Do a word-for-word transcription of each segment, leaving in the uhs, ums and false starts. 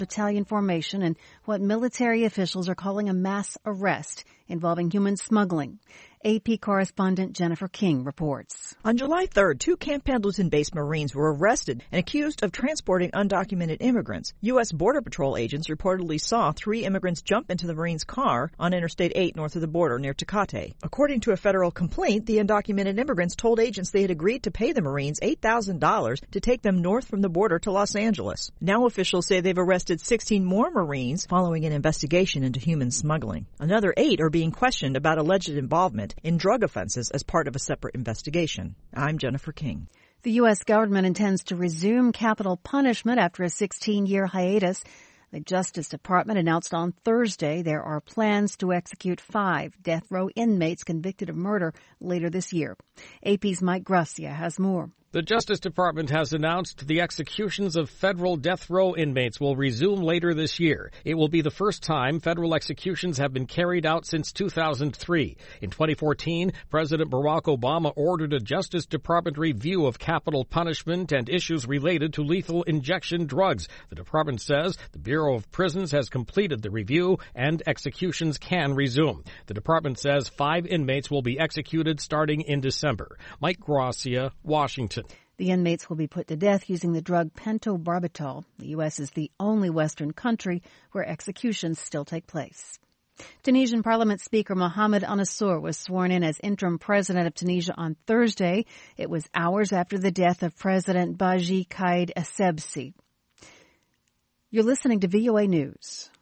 battalion formation in what military officials are calling a mass arrest involving human smuggling. A P correspondent Jennifer King reports. On July third, two Camp Pendleton-based Marines were arrested and accused of transporting undocumented immigrants. U S. Border Patrol agents reportedly saw three immigrants jump into the Marines' car on Interstate eight north of the border near Tecate. According to a federal complaint, the undocumented immigrants told agents they had agreed to pay the Marines eight thousand dollars to take them north from the border to Los Angeles. Now officials say they've arrested sixteen more Marines following an investigation into human smuggling. Another eight are being questioned about alleged involvement in drug offenses as part of a separate investigation. I'm Jennifer King. The U S government intends to resume capital punishment after a sixteen-year hiatus. The Justice Department announced on Thursday there are plans to execute five death row inmates convicted of murder later this year. A P's Mike Gracia has more. The Justice Department has announced the executions of federal death row inmates will resume later this year. It will be the first time federal executions have been carried out since two thousand three. In twenty fourteen, President Barack Obama ordered a Justice Department review of capital punishment and issues related to lethal injection drugs. The department says the Bureau of Prisons has completed the review and executions can resume. The department says five inmates will be executed starting in December. Mike Gracia, Washington. The inmates will be put to death using the drug pentobarbital. The U S is the only Western country where executions still take place. Tunisian Parliament Speaker Mohamed Anassour was sworn in as interim president of Tunisia on Thursday. It was hours after the death of President Baji Qaid Essebsi. You're listening to V O A News.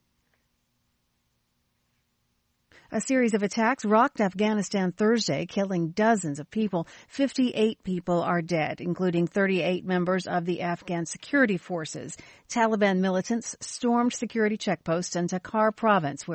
A series of attacks rocked Afghanistan Thursday, killing dozens of people. fifty-eight people are dead, including thirty-eight members of the Afghan security forces. Taliban militants stormed security checkposts in Takhar province, where